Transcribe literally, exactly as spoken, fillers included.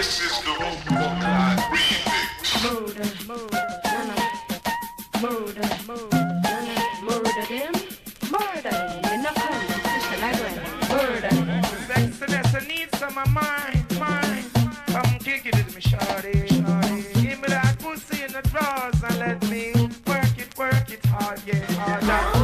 This is the Brooklyn remix. Murder, murder, nana. Murder, murder, nana. Murder them. Murder them. You know come. Sister Library. Murder them. Sexiness, I need some of mine, mine. Come kick it with me, shawty, shawty. Give me that pussy in the drawers and let me work it, work it hard, yeah, hard.